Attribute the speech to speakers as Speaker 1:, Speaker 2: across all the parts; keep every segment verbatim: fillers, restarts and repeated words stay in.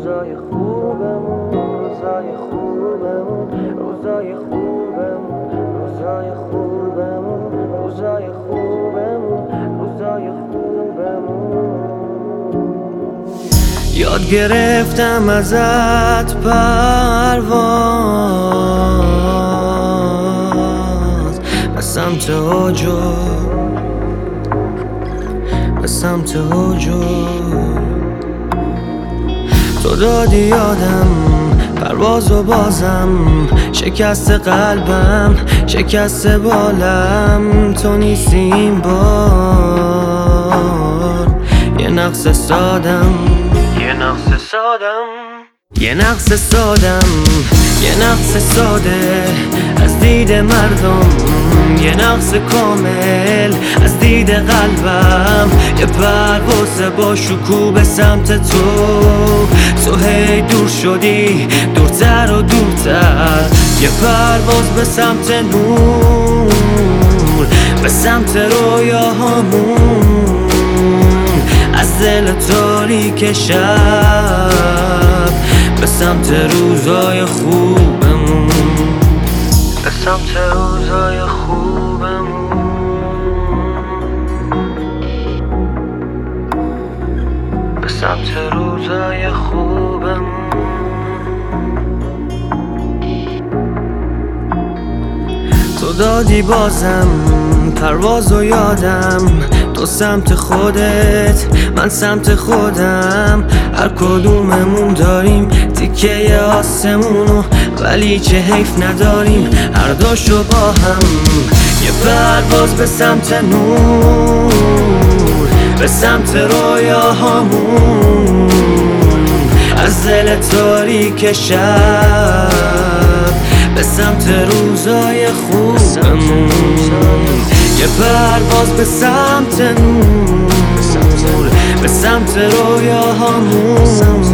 Speaker 1: روزای خوبمون، روزای خوبمون، روزای خوبمون، روزای خوبمون، روزای خوبمون، روزای خوبمون. یاد گرفتم ازت پرواز به سمت هجوم، به سمت هجوم. تو دادی یادم پرواز و بازم شکست قلبم، شکست بالم. تو نیستی این بار، یه نقص سادم، یه نقص سادم، یه نقص سادم، یه نقص ساده از دید مردم، یه نقص کامل از دید قلبم. یه پرواز با شکوه به سمت تو، تو هی دور شدی دورتر و دورتر. یه پرواز به سمت نور، به سمت رویاهامون، از دل تاریک شب به سمت روزای خوبمون، به سمت روزای خوبمون، به سمت روزای خوبمون. تو دادی بازم پرواز و یادم، تو سمت خودت من سمت خودم. هر کدوممون داریم تیکه آسمونو، ولی چه حیف نداریم هر دوشو با هم. یه پرواز به سمت نور، به سمت رویاهامون، از دل تاریک شب به سمت روزای خوبمون. یه پرواز به سمت نور، به سمت رویاهامون،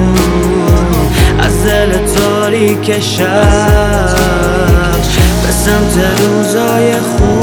Speaker 1: از دل تاریک شب به سمت روزای خوب.